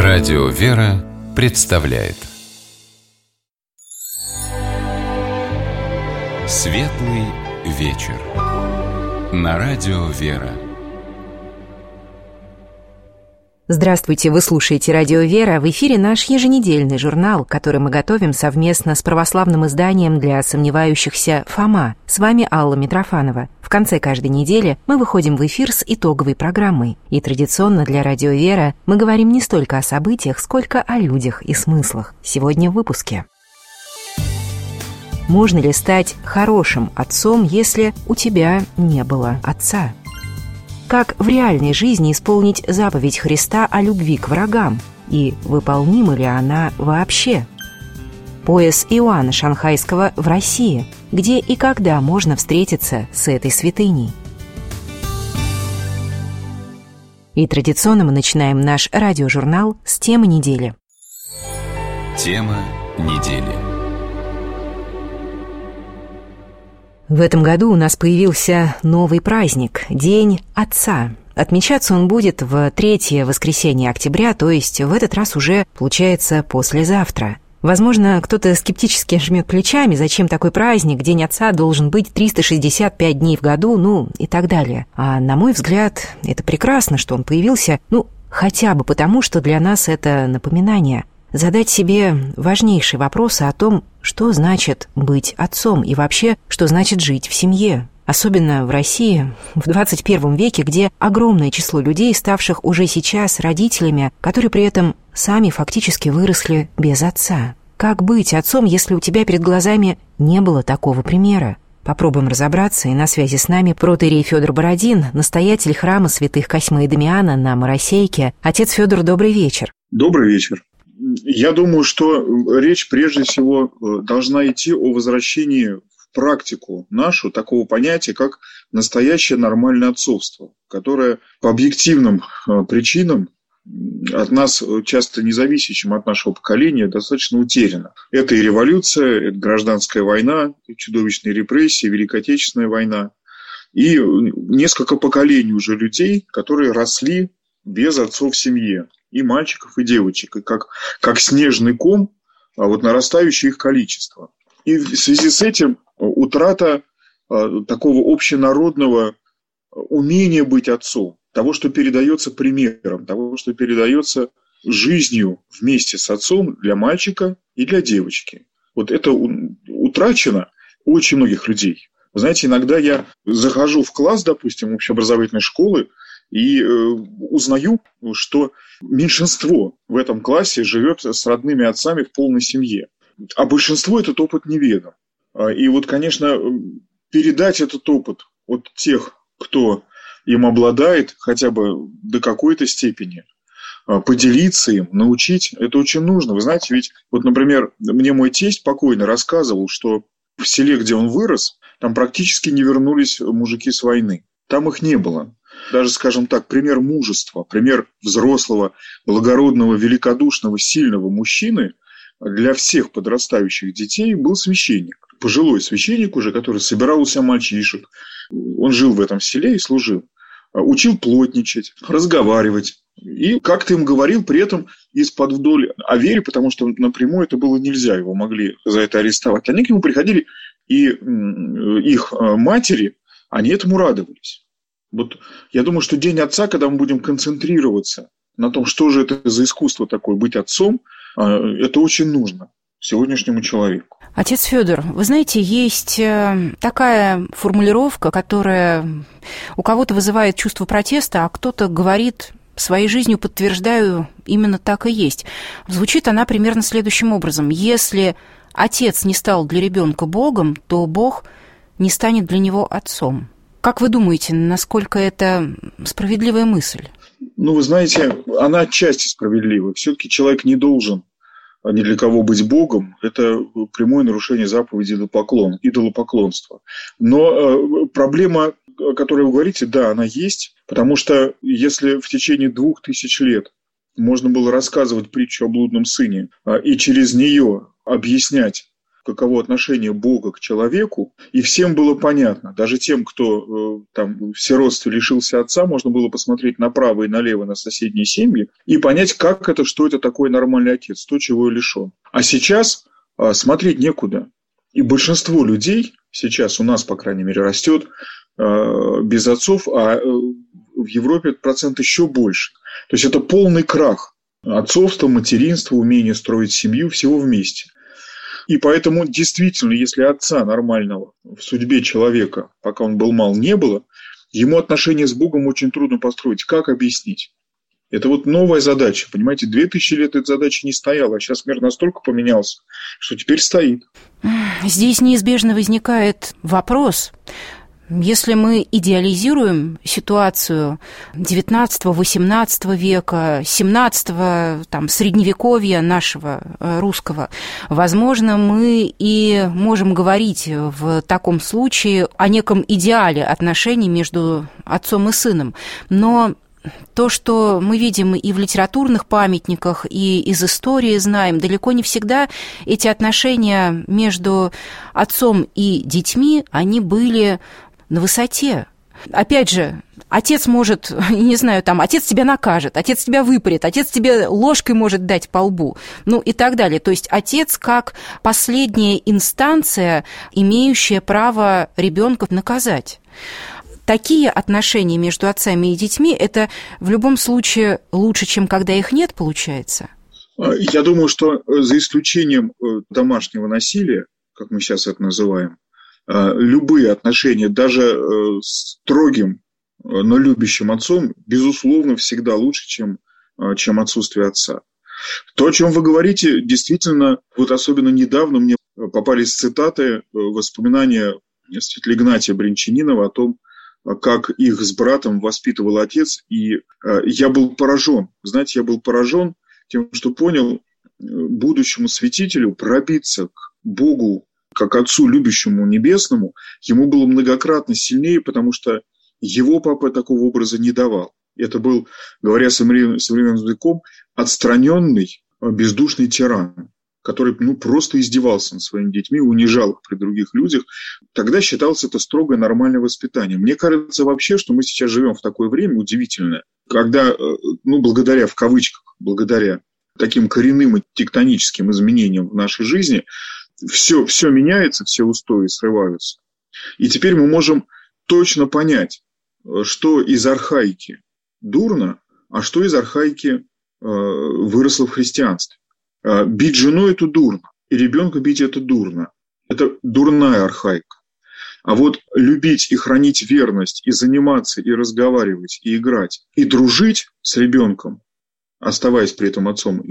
Радио «Вера» представляет Светлый вечер на Радио «Вера». Здравствуйте, вы слушаете Радио «Вера». В эфире наш еженедельный журнал, который мы готовим совместно с православным изданием для сомневающихся «Фома». С вами Алла Митрофанова. В конце каждой недели мы выходим в эфир с итоговой программой. И традиционно для Радио «Вера» мы говорим не столько о событиях, сколько о людях и смыслах. Сегодня в выпуске. Можно ли стать хорошим отцом, если у тебя не было отца? Как в реальной жизни исполнить заповедь Христа о любви к врагам? И выполнима ли она вообще? Пояс Иоанна Шанхайского в России. Где и когда можно встретиться с этой святыней? И традиционно мы начинаем наш радиожурнал с темы недели. Тема недели. В этом году у нас появился новый праздник – День Отца. Отмечаться он будет в третье воскресенье октября, то есть в этот раз уже, получается, послезавтра. Возможно, кто-то скептически жмет плечами, зачем такой праздник, День Отца должен быть 365 дней в году, и так далее. А на мой взгляд, это прекрасно, что он появился, хотя бы потому, что для нас это напоминание. Задать себе важнейшие вопросы о том, что значит быть отцом и вообще, что значит жить в семье. Особенно в России в 21 веке, где огромное число людей, ставших уже сейчас родителями, которые при этом сами фактически выросли без отца. Как быть отцом, если у тебя перед глазами не было такого примера? Попробуем разобраться, и на связи с нами протоиерей Федор Бородин, настоятель храма святых Косьмы и Дамиана на Моросейке. Отец Федор, добрый вечер. Добрый вечер. Я думаю, что речь прежде всего должна идти о возвращении в практику нашу такого понятия, как настоящее нормальное отцовство, которое по объективным причинам от нас, часто независящим от нашего поколения, достаточно утеряно. Это и революция, это гражданская война, чудовищные репрессии, Великая Отечественная война. И несколько поколений уже людей, которые росли без отцов в семье. И мальчиков, и девочек, и как снежный ком, нарастающее их количество. И в связи с этим утрата такого общенародного умения быть отцом, того, что передается примером, того, что передается жизнью вместе с отцом для мальчика и для девочки. Это утрачено у очень многих людей. Вы знаете, иногда я захожу в класс, допустим, общеобразовательной школы, и узнаю, что меньшинство в этом классе живет с родными отцами в полной семье. А большинству этот опыт неведом. И конечно, передать этот опыт от тех, кто им обладает, хотя бы до какой-то степени, поделиться им, научить, это очень нужно. Вы знаете, ведь, например, мне мой тесть покойный рассказывал, что в селе, где он вырос, там практически не вернулись мужики с войны. Там их не было. Даже, скажем так, пример мужества, пример взрослого, благородного, великодушного, сильного мужчины для всех подрастающих детей был священник. Пожилой священник уже, который собирал у себя мальчишек. Он жил в этом селе и служил. Учил плотничать, разговаривать. И как-то им говорил при этом из-под вдоль о вере, потому что напрямую это было нельзя, его могли за это арестовать. Они к нему приходили, и их матери, они этому радовались. Я думаю, что День Отца, когда мы будем концентрироваться на том, что же это за искусство такое быть отцом, это очень нужно сегодняшнему человеку. Отец Федор, вы знаете, есть такая формулировка, которая у кого-то вызывает чувство протеста, а кто-то говорит: своей жизнью подтверждаю, именно так и есть. Звучит она примерно следующим образом: если отец не стал для ребенка Богом, то Бог не станет для него отцом. Как вы думаете, насколько это справедливая мысль? Вы знаете, она отчасти справедлива. Все-таки человек не должен ни для кого быть Богом. Это прямое нарушение заповеди идолопоклонства. Но проблема, о которой вы говорите, да, она есть. Потому что если в течение 2000 лет можно было рассказывать притчу о блудном сыне и через нее объяснять, в каково отношение Бога к человеку, и всем было понятно. Даже тем, кто там в сиротстве лишился отца, можно было посмотреть направо и налево на соседние семьи и понять, как это, что это такое нормальный отец, то, чего я лишен. А сейчас смотреть некуда. И большинство людей сейчас у нас, по крайней мере, растет без отцов, а в Европе этот процент еще больше. То есть это полный крах. Отцовство, материнство, умение строить семью, всего вместе. И поэтому действительно, если отца нормального в судьбе человека, пока он был мал, не было, ему отношения с Богом очень трудно построить. Как объяснить? Это вот новая задача, понимаете, 2000 лет эта задача не стояла, а сейчас мир настолько поменялся, что теперь стоит. Здесь неизбежно возникает вопрос. Если мы идеализируем ситуацию XIX-XVIII века, XVII, средневековья нашего русского, возможно, мы и можем говорить в таком случае о неком идеале отношений между отцом и сыном. Но то, что мы видим и в литературных памятниках, и из истории знаем, далеко не всегда эти отношения между отцом и детьми, они были на высоте. Опять же, отец может, не знаю, отец тебя накажет, отец тебя выпарит, отец тебе ложкой может дать по лбу, и так далее. То есть отец как последняя инстанция, имеющая право ребенка наказать. Такие отношения между отцами и детьми, это в любом случае лучше, чем когда их нет, получается? Я думаю, что за исключением домашнего насилия, как мы сейчас это называем, любые отношения, даже с строгим, но любящим отцом, безусловно, всегда лучше, чем отсутствие отца. То, о чем вы говорите, действительно, вот особенно недавно мне попались цитаты, воспоминания святителя Игнатия Брянчанинова о том, как их с братом воспитывал отец, и я был поражен. Знаете, я был поражен тем, что понял, будущему святителю пробиться к Богу, как отцу, любящему небесному, ему было многократно сильнее, потому что его папа такого образа не давал. Это был, говоря современным языком, отстраненный, бездушный тиран, который просто издевался над своими детьми, унижал их при других людях. Тогда считалось это строгое нормальное воспитание. Мне кажется вообще, что мы сейчас живем в такое время удивительное, когда, благодаря, в кавычках, благодаря таким коренным и тектоническим изменениям в нашей жизни, все меняется, все устои срываются. И теперь мы можем точно понять, что из архаики дурно, а что из архаики выросло в христианстве. Бить жену – это дурно, и ребенка бить – это дурно. Это дурная архаика. А вот любить и хранить верность, и заниматься, и разговаривать, и играть, и дружить с ребенком, оставаясь при этом отцом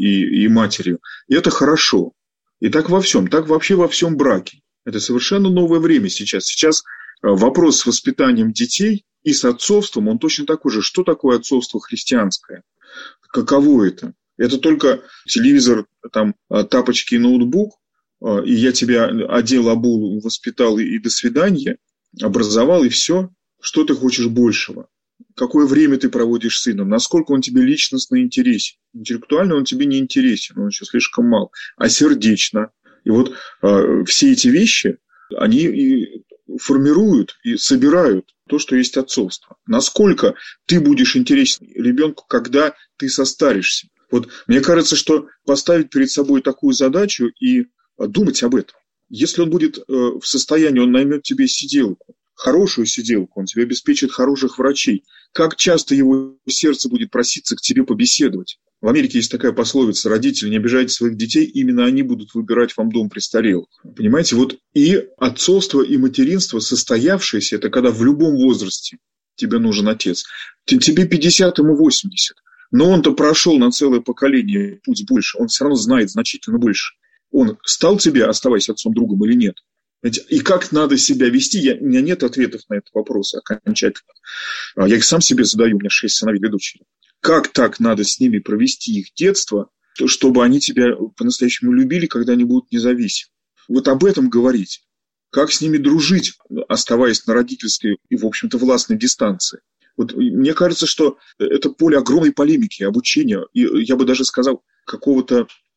и матерью, это хорошо. И так во всем, так вообще во всем браке. Это совершенно новое время сейчас. Сейчас вопрос с воспитанием детей и с отцовством, он точно такой же. Что такое отцовство христианское? Каково это? Это только телевизор, тапочки и ноутбук, и я тебя одел, обул, воспитал и до свидания, образовал, и все. Что ты хочешь большего? Какое время ты проводишь с сыном? Насколько он тебе личностно интересен? Интеллектуально он тебе не интересен, он еще слишком мал. А сердечно. И вот все эти вещи, они и формируют и собирают то, что есть отцовство. Насколько ты будешь интересен ребенку, когда ты состаришься? Вот мне кажется, что поставить перед собой такую задачу и думать об этом. Если он будет в состоянии, он наймет тебе сиделку, хорошую сиделку, он тебе обеспечит хороших врачей. Как часто его сердце будет проситься к тебе побеседовать? В Америке есть такая пословица: родители, не обижайте своих детей, именно они будут выбирать вам дом престарелых. Понимаете, вот и отцовство, и материнство состоявшееся, это когда в любом возрасте тебе нужен отец. Тебе 50, ему 80. Но он-то прошел на целое поколение путь больше, он все равно знает значительно больше. Он стал тебе, оставаясь отцом, другом или нет? И как надо себя вести? У меня нет ответов на этот вопрос окончательно. Я их сам себе задаю, у меня 6 сыновей и дочери. Как так надо с ними провести их детство, чтобы они тебя по-настоящему любили, когда они будут независимы? Вот об этом говорить. Как с ними дружить, оставаясь на родительской и, в общем-то, властной дистанции? Вот мне кажется, что это поле огромной полемики, обучения, и я бы даже сказал, какого-то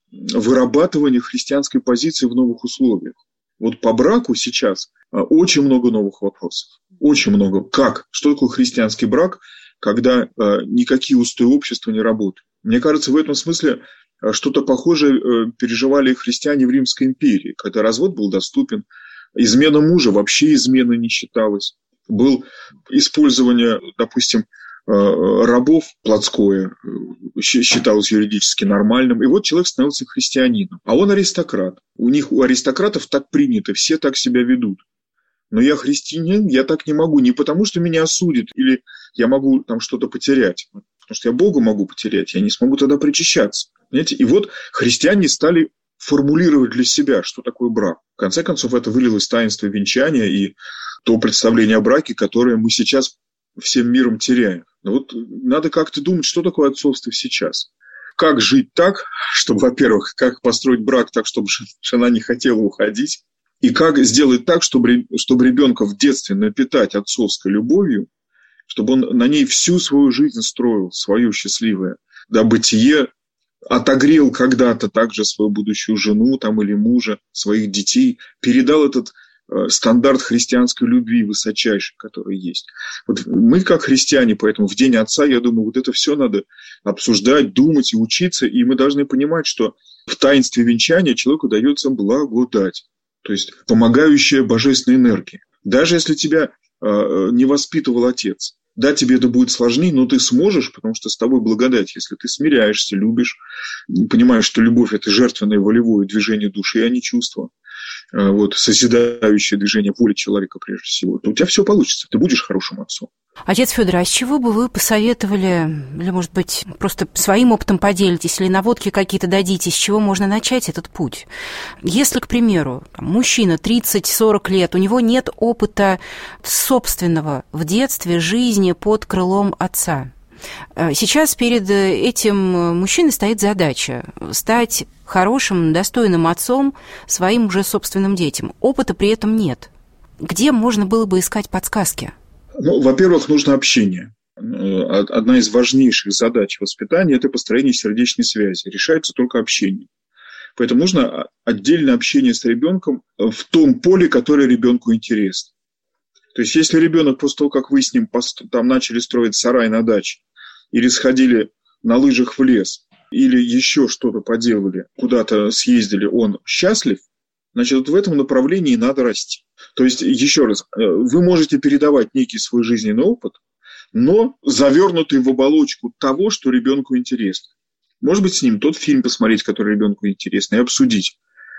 вырабатывания христианской позиции в новых условиях. Вот по браку сейчас очень много новых вопросов. Очень много. Как? Что такое христианский брак, когда никакие устои общества не работают? Мне кажется, в этом смысле что-то похожее переживали христиане в Римской империи, когда развод был доступен, измена мужа вообще изменой не считалась. Было использование, допустим, рабов плотское считалось юридически нормальным. И вот человек становился христианином. А он аристократ. У аристократов так принято, все так себя ведут. Но я христианин, я так не могу. Не потому, что меня осудят, или я могу там что-то потерять. Потому что я Бога могу потерять, я не смогу тогда причащаться. Понимаете? И вот христиане стали формулировать для себя, что такое брак. В конце концов, это вылилось в таинство венчания и то представление о браке, которое мы сейчас всем миром теряем. Но вот надо как-то думать, что такое отцовство сейчас. Как жить так, чтобы, во-первых, как построить брак так, чтобы жена не хотела уходить, и как сделать так, чтобы ребенка в детстве напитать отцовской любовью, чтобы он на ней всю свою жизнь строил, свою счастливое бытие, отогрел когда-то также свою будущую жену там, или мужа, своих детей, передал этот стандарт христианской любви высочайший, который есть. Вот мы, как христиане, поэтому в День Отца, я думаю, вот это все надо обсуждать, думать и учиться, и мы должны понимать, что в таинстве венчания человеку дается благодать, то есть помогающая божественной энергии. Даже если тебя не воспитывал отец, да, тебе это будет сложнее, но ты сможешь, потому что с тобой благодать, если ты смиряешься, любишь, понимаешь, что любовь – это жертвенное волевое движение души, а не чувство. Вот, созидающее движение воли человека прежде всего, то у тебя все получится, ты будешь хорошим отцом. Отец Фёдор, а с чего бы вы посоветовали, или, может быть, просто своим опытом поделитесь, или наводки какие-то дадите, с чего можно начать этот путь? Если, к примеру, мужчина 30-40 лет, у него нет опыта собственного в детстве жизни под крылом отца. Сейчас перед этим мужчиной стоит задача стать хорошим, достойным отцом своим уже собственным детям. Опыта при этом нет. Где можно было бы искать подсказки? Ну, во-первых, нужно общение. Одна из важнейших задач воспитания – это построение сердечной связи. Решается только общение. Поэтому нужно отдельное общение с ребенком в том поле, которое ребенку интересно. То есть, если ребенок после того, как вы с ним там начали строить сарай на даче, или сходили на лыжах в лес, или еще что-то поделали, куда-то съездили, он счастлив, значит, вот в этом направлении надо расти. То есть, еще раз, вы можете передавать некий свой жизненный опыт, но завернутый в оболочку того, что ребенку интересно. Может быть, с ним тот фильм посмотреть, который ребенку интересно, и обсудить.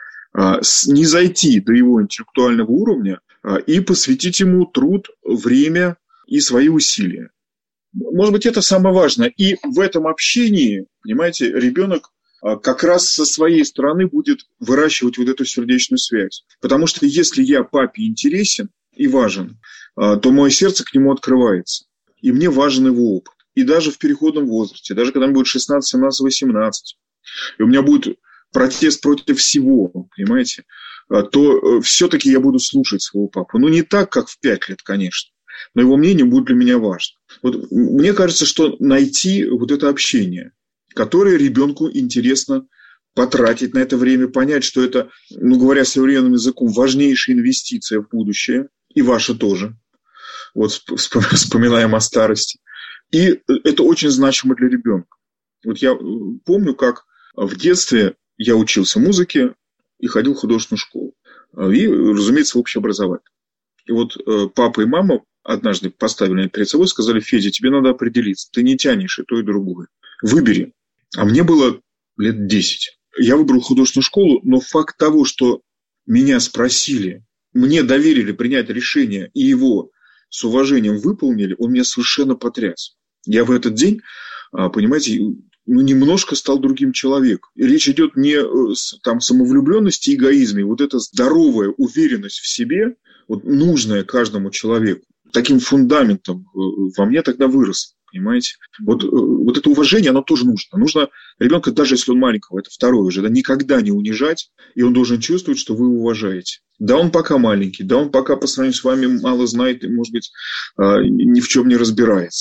Не зайти до его интеллектуального уровня и посвятить ему труд, время и свои усилия. Может быть, это самое важное. И в этом общении, понимаете, ребенок как раз со своей стороны будет выращивать вот эту сердечную связь. Потому что если я папе интересен и важен, то мое сердце к нему открывается. И мне важен его опыт. И даже в переходном возрасте, даже когда мне будет 16, 17, 18, и у меня будет протест против всего, понимаете, то все-таки я буду слушать своего папу. Ну, не так, как в 5 лет, конечно. Но его мнение будет для меня важно. Вот мне кажется, что найти вот это общение, которое ребенку интересно потратить на это время, понять, что это, ну, говоря современным языком, важнейшая инвестиция в будущее, и ваша тоже. Вот вспоминаем о старости. И это очень значимо для ребенка. Вот я помню, как в детстве я учился музыке и ходил в художественную школу. И, разумеется, в общеобразовательную. И вот папа и мама однажды поставили меня перед собой и сказали: Федя, тебе надо определиться, ты не тянешь и то, и другое. Выбери. А мне было лет 10. Я выбрал художественную школу, но факт того, что меня спросили, мне доверили принять решение и его с уважением выполнили, он меня совершенно потряс. Я в этот день, понимаете, немножко стал другим человеком. И речь идет не о самовлюбленности и эгоизме. Вот эта здоровая уверенность в себе, вот, нужная каждому человеку, таким фундаментом во мне тогда вырос. Понимаете? Вот это уважение, оно тоже нужно. Нужно ребенка, даже если он маленького, это второе уже, никогда не унижать, и он должен чувствовать, что вы его уважаете. Да, он пока маленький, да, он пока по сравнению с вами мало знает и, может быть, ни в чем не разбирается.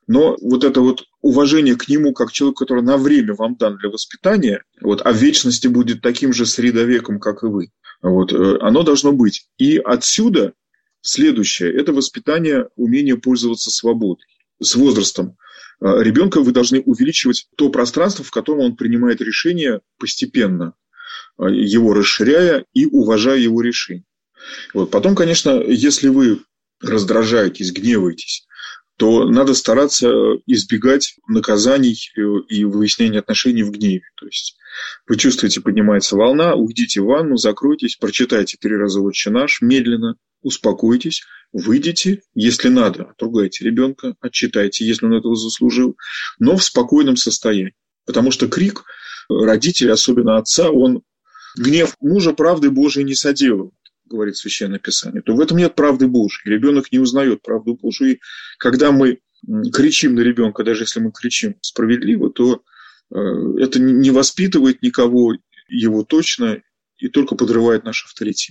Но вот это вот уважение к нему, как человеку, который на время вам дан для воспитания, а в вечности будет таким же средовеком, как и вы, оно должно быть. И отсюда следующее – это воспитание, умение пользоваться свободой. С возрастом ребенка вы должны увеличивать то пространство, в котором он принимает решения постепенно, его расширяя и уважая его решения. Потом, конечно, если вы раздражаетесь, гневаетесь, то надо стараться избегать наказаний и выяснения отношений в гневе. То есть вы чувствуете, поднимается волна, уйдите в ванну, закройтесь, прочитайте 3 раза «Отче наш», медленно, успокойтесь, выйдите, если надо, отругайте ребенка, отчитайте, если он этого заслужил, но в спокойном состоянии. Потому что крик родителей, особенно отца, гнев мужа правды Божией не соделывает, говорит Священное Писание, то в этом нет правды Божией. Ребенок не узнает правду Божию. И когда мы кричим на ребенка, даже если мы кричим справедливо, то это не воспитывает никого, его точно, и только подрывает наш авторитет.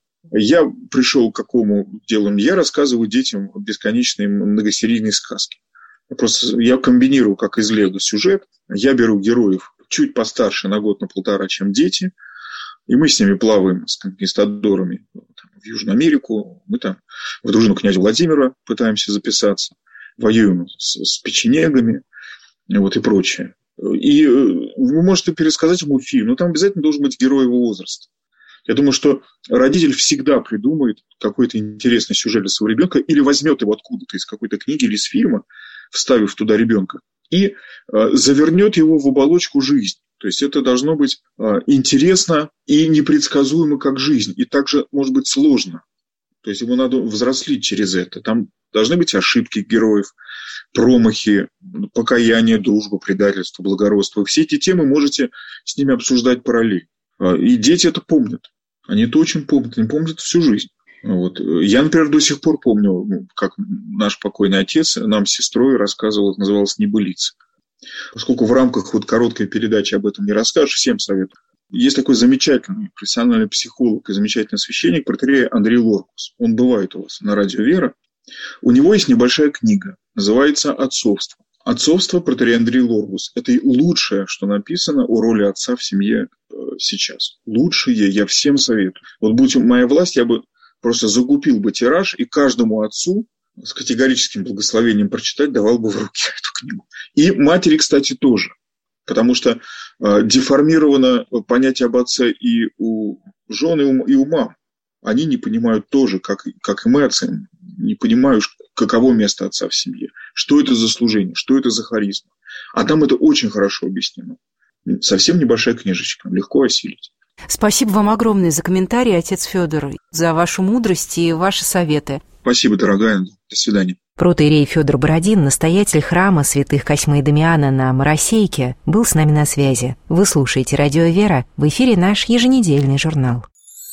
Я пришел к какому делу? Я рассказываю детям бесконечные многосерийные сказки. Я комбинирую, как из Лего, сюжет. Я беру героев чуть постарше на год, на 1,5, чем дети, и мы с ними плаваем, с конкистадорами в Южную Америку. Мы там в дружину князя Владимира пытаемся записаться, воюем с печенегами и прочее. И вы можете пересказать ему фильм, но там обязательно должен быть герой его возраста. Я думаю, что родитель всегда придумает какой-то интересный сюжет для своего ребенка или возьмет его откуда-то из какой-то книги или из фильма, вставив туда ребенка, и завернет его в оболочку жизни. То есть это должно быть интересно и непредсказуемо, как жизнь, и также, может быть, сложно. То есть ему надо взрослеть через это. Там должны быть ошибки героев, промахи, покаяние, дружба, предательство, благородство. Все эти темы можете с ними обсуждать параллельно. И дети это помнят. Они это очень помнят. Они помнят всю жизнь. Я, например, до сих пор помню, как наш покойный отец нам с сестрой рассказывал, это называлось «Небылица». Поскольку в рамках короткой передачи об этом не расскажешь, всем советую. Есть такой замечательный профессиональный психолог и замечательный священник, протоиерей Андрей Лоргус. Он бывает у вас на радио «Вера». У него есть небольшая книга, называется «Отцовство». «Отцовство» протоиерей Андрей Лоргус. Это лучшее, что написано о роли отца в семье сейчас. Лучшее, я всем советую. Будь моя власть, я бы просто закупил бы тираж и каждому отцу с категорическим благословением прочитать давал бы в руки эту книгу. И матери, кстати, тоже. Потому что деформировано понятие об отце и у жен, и у мам. Они не понимают тоже, как и мы отцы, не понимают, каково место отца в семье, что это за служение, что это за харизма. А там это очень хорошо объяснено. Совсем небольшая книжечка, легко осилить. Спасибо вам огромное за комментарий, отец Федор, за вашу мудрость и ваши советы. Спасибо, дорогая. До свидания. Протоиерей Федор Бородин, настоятель храма святых Косьмы и Дамиана на Моросейке, был с нами на связи. Вы слушаете «Радио Вера», в эфире наш еженедельный журнал.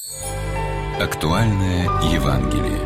Актуальное Евангелие.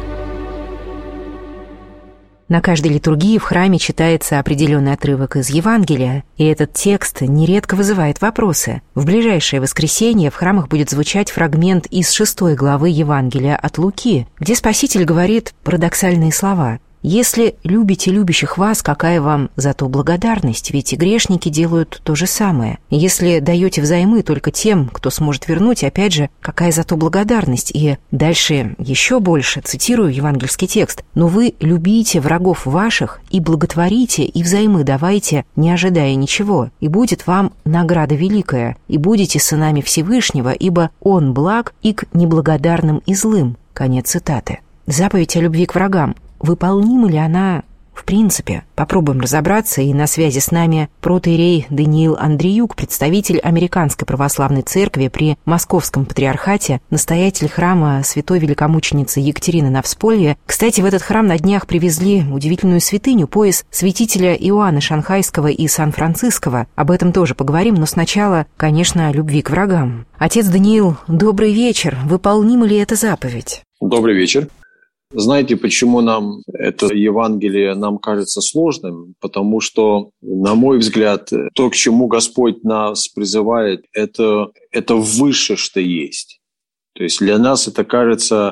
На каждой литургии в храме читается определенный отрывок из Евангелия, и этот текст нередко вызывает вопросы. В ближайшее воскресенье в храмах будет звучать фрагмент из 6 главы Евангелия от Луки, где Спаситель говорит парадоксальные слова: «Если любите любящих вас, какая вам за то благодарность? Ведь и грешники делают то же самое. Если даете взаймы только тем, кто сможет вернуть, опять же, какая за то благодарность?» И дальше еще больше, цитирую евангельский текст: «Но вы любите врагов ваших и благотворите, и взаймы давайте, не ожидая ничего, и будет вам награда великая, и будете сынами Всевышнего, ибо Он благ и к неблагодарным и злым». Конец цитаты. Заповедь о любви к врагам. Выполнима ли она в принципе? Попробуем разобраться, и на связи с нами протоиерей Даниил Андреюк, представитель Американской православной церкви при Московском патриархате, настоятель храма святой великомученицы Екатерины Навсполье. Кстати, в этот храм на днях привезли удивительную святыню, пояс святителя Иоанна Шанхайского и Сан-Франциского. Об этом тоже поговорим, но сначала, конечно, о любви к врагам. Отец Даниил, добрый вечер. Выполнима ли эта заповедь? Добрый вечер. Знаете, почему нам это Евангелие нам кажется сложным? Потому что, на мой взгляд, то, к чему Господь нас призывает, это выше, что есть. То есть для нас это кажется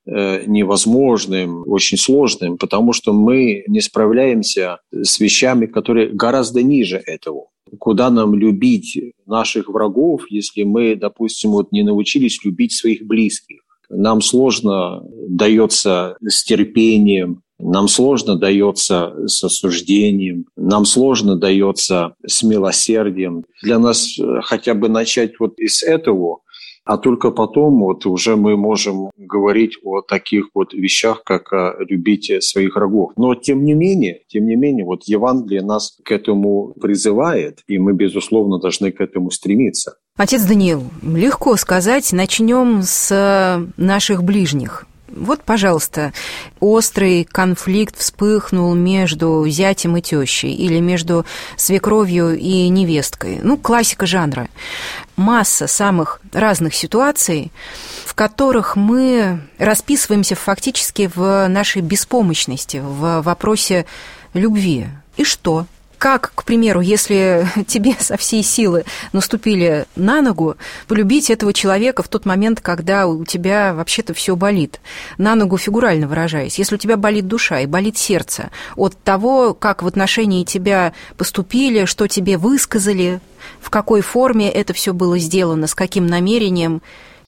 невозможным, очень сложным, потому что мы не справляемся с вещами, которые гораздо ниже этого. Куда нам любить наших врагов, если мы, допустим, не научились любить своих близких? Нам сложно дается с терпением, нам сложно дается с осуждением, нам сложно дается с милосердием. Для нас хотя бы начать из этого, а только потом уже мы можем говорить о таких вещах, как любить своих врагов. Но тем не менее, Евангелие нас к этому призывает, и мы, безусловно, должны к этому стремиться. Отец Даниил, легко сказать, начнем с наших ближних. Пожалуйста, острый конфликт вспыхнул между зятем и тещей или между свекровью и невесткой. Классика жанра. Масса самых разных ситуаций, в которых мы расписываемся фактически в нашей беспомощности, в вопросе любви. И что? Как, к примеру, если тебе со всей силы наступили на ногу, полюбить этого человека в тот момент, когда у тебя вообще-то все болит? На ногу фигурально выражаясь. Если у тебя болит душа и болит сердце от того, как в отношении тебя поступили, что тебе высказали, в какой форме это все было сделано, с каким намерением.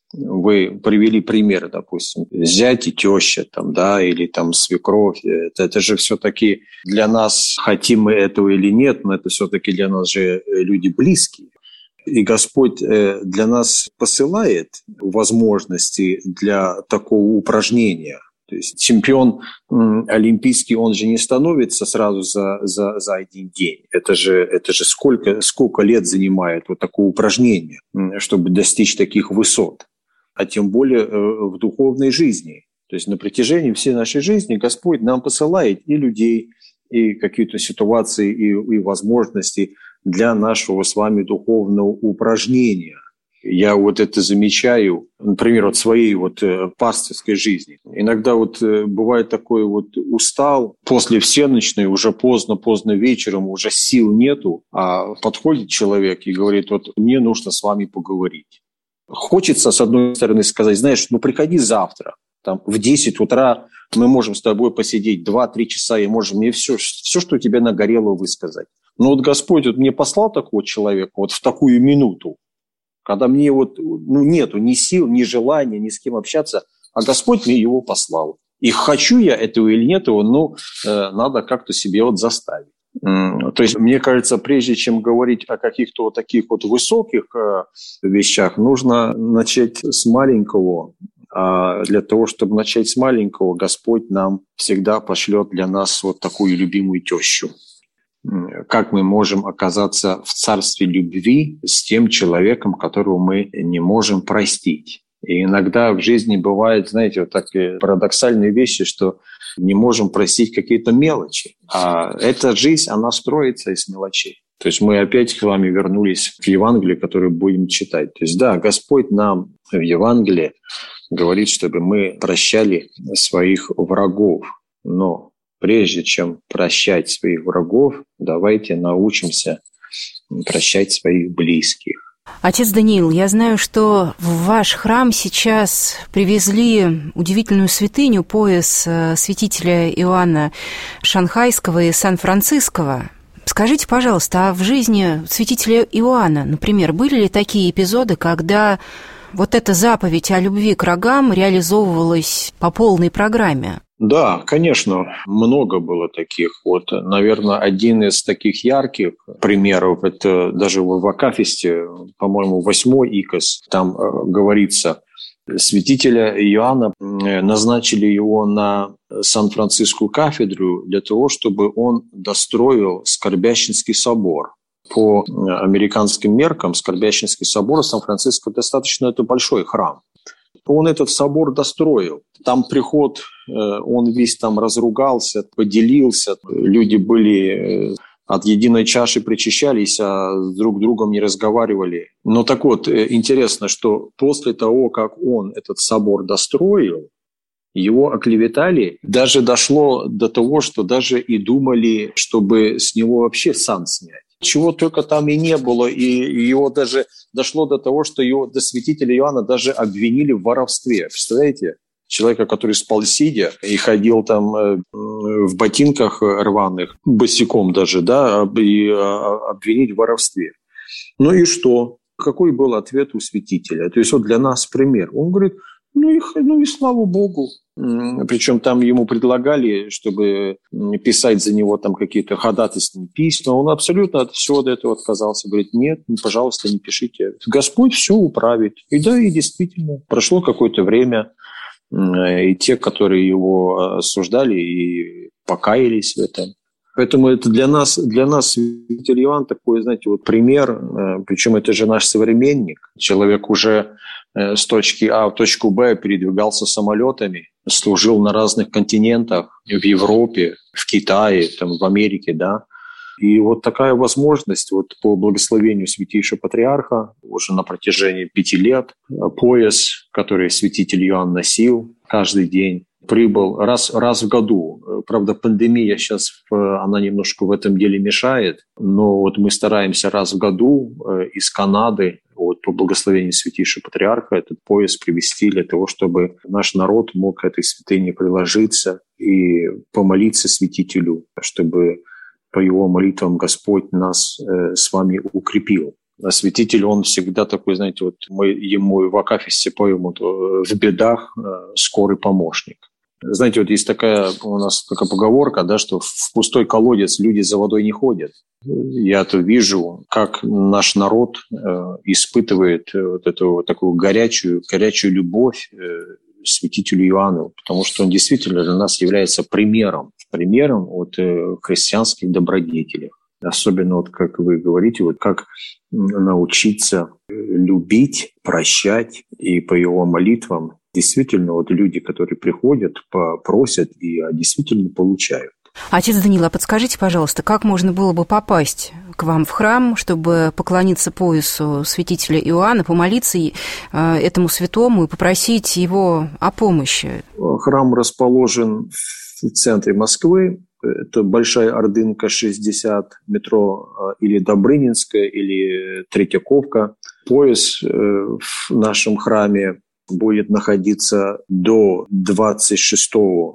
Вы привели пример, допустим, зять и теща, или свекровь. Это же все-таки для нас, хотим мы этого или нет, но это все-таки для нас же люди близкие. И Господь для нас посылает возможности для такого упражнения. То есть чемпион олимпийский, он же не становится сразу за один день. Это же сколько лет занимает такое упражнение, чтобы достичь таких высот. А тем более в духовной жизни. То есть на протяжении всей нашей жизни Господь нам посылает и людей, и какие-то ситуации, и возможности для нашего с вами духовного упражнения. Я это замечаю, например, от своей пастырской жизни. Иногда бывает такое, устал, после всеночной, уже поздно вечером, уже сил нету, а подходит человек и говорит, мне нужно с вами поговорить. Хочется, с одной стороны, сказать, знаешь, приходи завтра, в 10 утра мы можем с тобой посидеть 2-3 часа, и можем мне все, что у тебя нагорело, высказать. Но Господь мне послал такого человека в такую минуту, когда мне нету ни сил, ни желания, ни с кем общаться, а Господь мне его послал. И хочу я этого или нет, надо как-то себе заставить. То есть, мне кажется, прежде чем говорить о каких-то таких высоких вещах, нужно начать с маленького. А для того, чтобы начать с маленького, Господь нам всегда пошлет для нас такую любимую тещу. Как мы можем оказаться в царстве любви с тем человеком, которого мы не можем простить? И иногда в жизни бывают, знаете, такие парадоксальные вещи, что не можем простить какие-то мелочи. А эта жизнь, она строится из мелочей. То есть мы опять с вами вернулись к Евангелию, которое будем читать. То есть да, Господь нам в Евангелии говорит, чтобы мы прощали своих врагов. Но прежде чем прощать своих врагов, давайте научимся прощать своих близких. Отец Даниил, я знаю, что в ваш храм сейчас привезли удивительную святыню, пояс святителя Иоанна Шанхайского и Сан-Франциского. Скажите, пожалуйста, а в жизни святителя Иоанна, например, были ли такие эпизоды, когда эта заповедь о любви к врагам реализовывалась по полной программе? Да, конечно, много было таких. Наверное, один из таких ярких примеров, это даже в Акафисте, по-моему, 8-й икос, там говорится, святителя Иоанна назначили его на Сан-Францискую кафедру для того, чтобы он достроил Скорбященский собор. По американским меркам Скорбященский собор Сан-Франциско достаточно это большой храм. Он этот собор достроил. Там приход, он весь там разругался, поделился. Люди были от единой чаши причащались, а с друг другом не разговаривали. Но так интересно, что после того, как он этот собор достроил, его оклеветали. Даже дошло до того, что даже и думали, чтобы с него вообще сан снять. Чего только там и не было, и его даже дошло до того, что его, до святителя Иоанна даже обвинили в воровстве. Представляете? человека, который спал сидя и ходил там в ботинках рваных, босиком даже, да, и обвинить в воровстве. Ну и что? Какой был ответ у святителя? То есть вот для нас пример. Он говорит, ну и слава Богу. Причем там ему предлагали, чтобы писать за него там какие-то ходатайственные письма. Он абсолютно от всего от этого отказался. Говорит, нет, пожалуйста, не пишите. Господь все управит. И да, и действительно. Прошло какое-то время, и те, которые его осуждали, и покаялись в этом. Поэтому это для нас святитель Иоанн такой, знаете, вот пример. Причем это же наш современник. Человек уже с точки А в точку Б передвигался самолетами, служил на разных континентах, в Европе, в Китае, там, в Америке, да. И вот такая возможность вот по благословению святейшего патриарха уже на протяжении 5 лет пояс, который святитель Иоанн носил каждый день, прибыл раз в году. Правда, пандемия сейчас, она немножко в этом деле мешает, но вот мы стараемся раз в году из Канады, вот по благословению святейшего патриарха, этот пояс привезти для того, чтобы наш народ мог к этой святыне приложиться и помолиться святителю, чтобы по его молитвам Господь нас с вами укрепил. А святитель, он всегда такой, знаете, вот мы ему в акафисте поем вот, в бедах скорый помощник. Знаете, вот есть такая у нас такая поговорка, да, что в пустой колодец люди за водой не ходят. Я-то вижу, как наш народ испытывает вот эту такую горячую любовь святителю Иоанну, потому что он действительно для нас является примером от христианских добродетелей. Особенно, вот как вы говорите, вот как научиться любить, прощать, и по его молитвам действительно вот люди, которые приходят, просят и действительно получают. Отец Даниил, а подскажите, пожалуйста, как можно было бы попасть к вам в храм, чтобы поклониться поясу святителя Иоанна, помолиться этому святому и попросить его о помощи? Храм расположен в центре Москвы. Это Большая Ордынка, 60, метро или Добрынинская, или Третьяковка. Пояс в нашем храме будет находиться до 26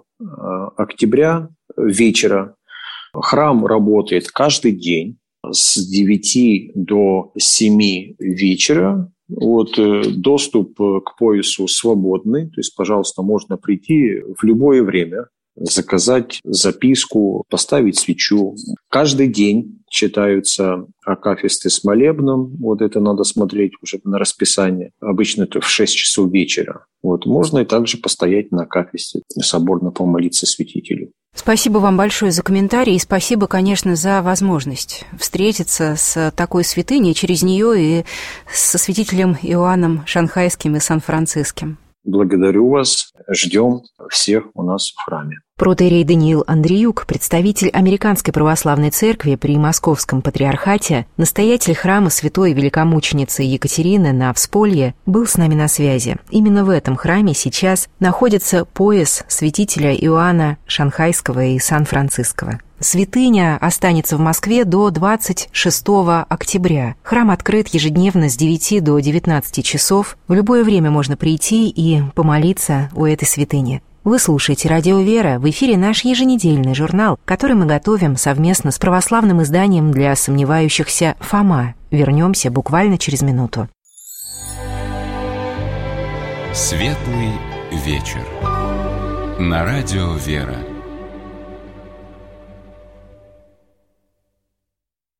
октября вечера. Храм работает каждый день с 9 до 7 вечера. Вот, доступ к поясу свободный, то есть, пожалуйста, можно прийти в любое время, заказать записку, поставить свечу. Каждый день читаются акафисты с молебном. Вот это надо смотреть уже на расписание. Обычно это в 6 часов вечера. Вот. Можно и также постоять на акафисте, соборно помолиться святителю. Спасибо вам большое за комментарий и спасибо, конечно, за возможность встретиться с такой святыней, через нее и со святителем Иоанном Шанхайским и Сан-Франциским. Благодарю вас. Ждем всех у нас в храме. Протоиерей Даниил Андреюк, представитель Американской православной церкви при Московском патриархате, настоятель храма святой великомученицы Екатерины на Всполье, был с нами на связи. Именно в этом храме сейчас находится пояс святителя Иоанна Шанхайского и Сан-Франциского. Святыня останется в Москве до 26 октября. Храм открыт ежедневно с 9 до 19 часов. В любое время можно прийти и помолиться у этой святыни. Вы слушаете «Радио Вера», в эфире наш еженедельный журнал, который мы готовим совместно с православным изданием для сомневающихся «Фома». Вернемся буквально через минуту. Светлый вечер. На радио «Вера».